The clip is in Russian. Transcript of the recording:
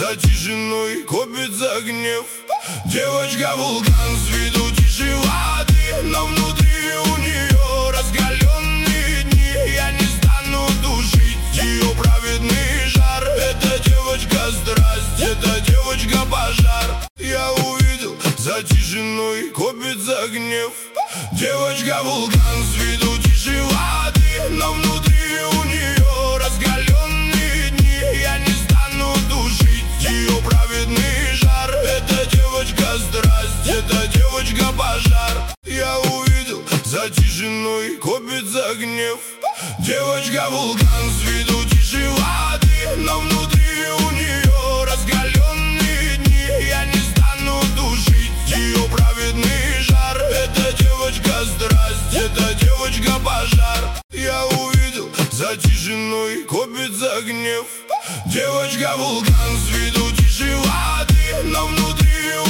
затяжной копится гнев. Девочка вулкан с виду тише воды, но внутри у нее раскаленные дни. Я не стану душить ее праведный жар. Эта девочка страсть, эта девочка пожар. Я увидел, затяжной копится гнев. Девочка вулкан с виду тише воды, но внутри у нее раскаленные дни. Я не стану душить ее праведный жар. Эта девочка страсть, эта девочка пожар. Я увидел, затяжной копится гнев. Девочка вулкан с виду тише воды, но внутри у нее раскаленные дни. Я не стану душить ее праведный жар. Эта девочка страсть, эта девочка пожар. Я увидел, затяжной копится гнев. Девочка вулкан с виду тише воды, но внутри